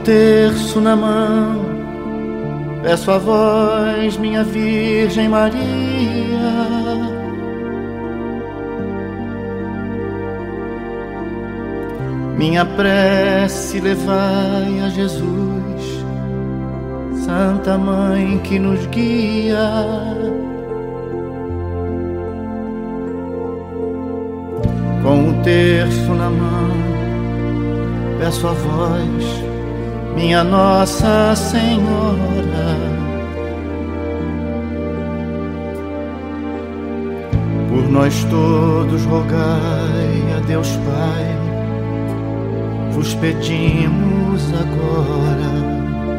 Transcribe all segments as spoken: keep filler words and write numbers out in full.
terço na mão, peço a vós, minha Virgem Maria, minha prece levai a Jesus, Santa Mãe que nos guia. Com o terço na mão, peço a vós, minha Nossa Senhora, por nós todos rogai a Deus Pai, vos pedimos agora.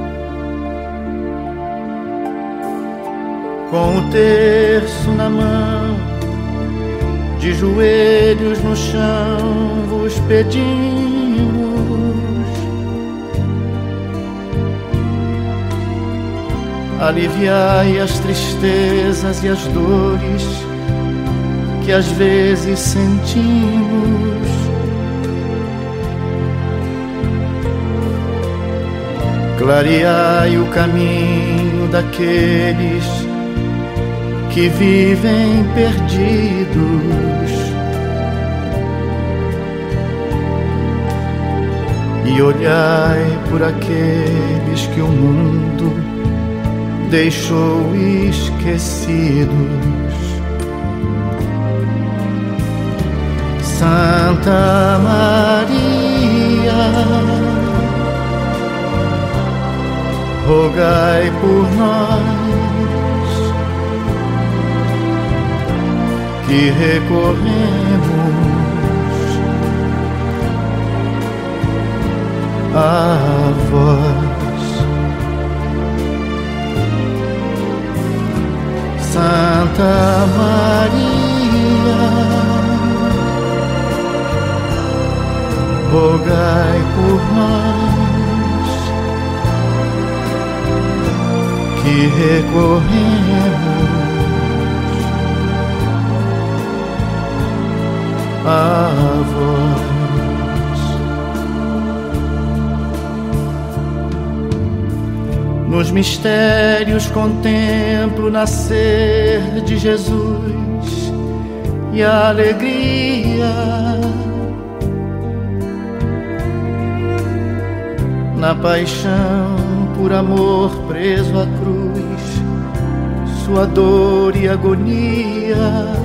Com o terço na mão, de joelhos no chão vos pedimos, aliviai as tristezas e as dores que às vezes sentimos. Clareai o caminho daqueles que vivem perdidos e olhai por aqueles que o mundo deixou esquecidos. Santa Maria, rogai por nós que recorremos a vós. Santa Maria, rogai por nós que recorremos a vós. Nos mistérios contemplo o nascer de Jesus e a alegria na paixão por amor preso à cruz, sua dor e agonia.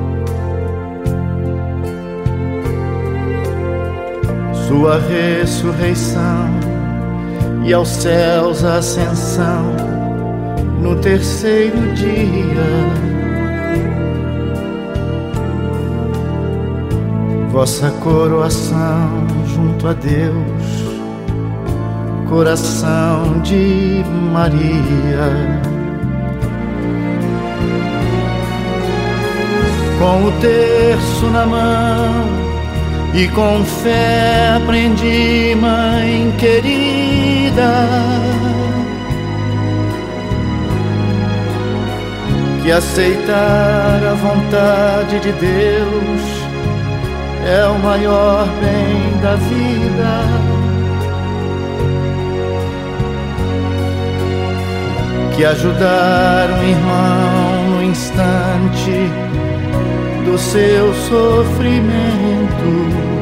Sua ressurreição e aos céus a ascensão no terceiro dia. Vossa coroação junto a Deus, coração de Maria. Com o terço na mão e com fé aprendi, Mãe querida, que aceitar a vontade de Deus é o maior bem da vida. Que ajudar um irmão no instante do seu sofrimento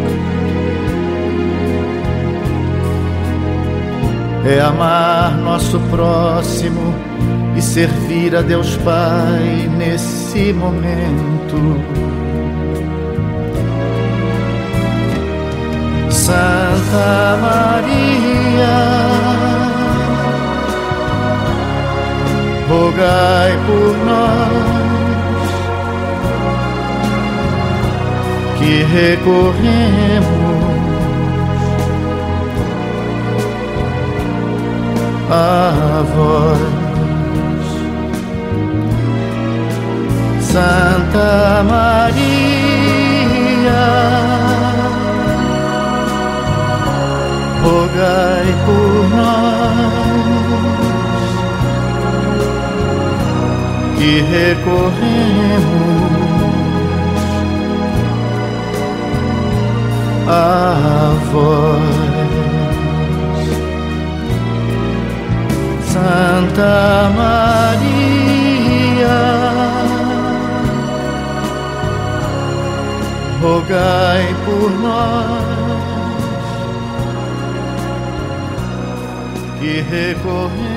é amar nosso próximo e servir a Deus Pai nesse momento. Santa Maria, rogai por nós que recorremos a vós. Santa Maria, rogai por nós que recorremos a vós. Santa Maria, rogai por nós que recorremos